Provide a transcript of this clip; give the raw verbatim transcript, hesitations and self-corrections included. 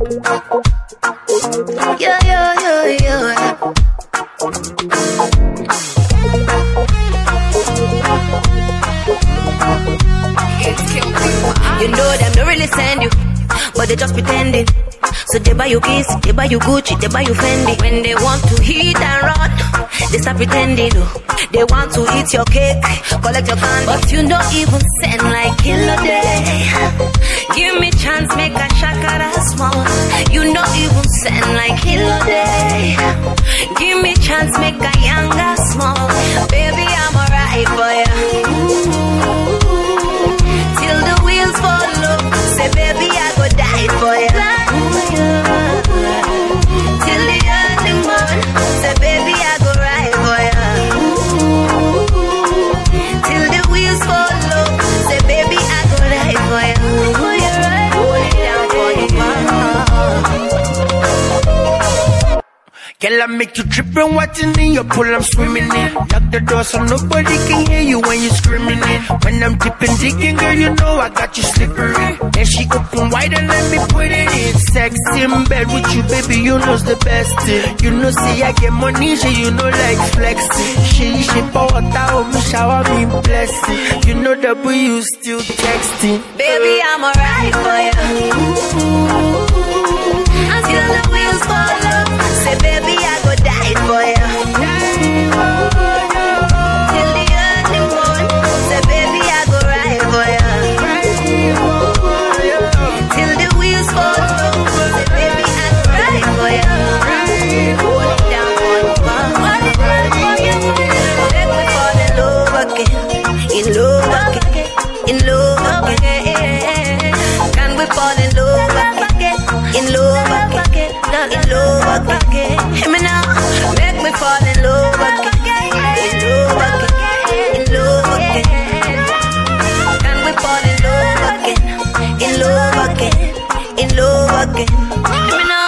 Yeah, yeah, yeah, yeah. You know them don't really send you, but they just pretending. So they buy you kiss, they buy you Gucci, they buy you Fendi. When they want to hit and run, they start pretending. Oh. They want to eat your cake, collect your candy, but you don't even send like kilo day. Give me chance, make a shakara small. You don't even send like kilo day. Give me chance, make a younger small. Baby, I'm alright for you. Till the wheels fall off, say baby, I go die for you. Till the early morning, say baby, I go ride for you. Till the wheels fall off, say baby, I go ride for you. For you ride, hold it down for the Girl, I make you trip and watching in your pool, I'm swimming in. Lock the door so nobody can hear you when you're screaming in. When I'm dipping, digging, girl, you know I got you slippery. Then she open wide and let me put it in. Sex in bed with you, baby, you know's the best thing. You know, see, I get money, so you know, like flexing. She, she, power, down, me shower, me blessing. You know that we you still texting. Baby, I'm alright for you. Until the wheels fall off, say baby, I go die for you. Till the early morning, say baby, I go ride for you. Till the wheels fall off, say baby, I go ride for you. Hold it down for you, hold it down for you. Make me fall in love again, in love again, in love again. Can we fall in love again, in love again, in love again? Hear me now, make me fall in love again, in love again, in love again. Can we fall in love again, in love again, in love again? Hear me now.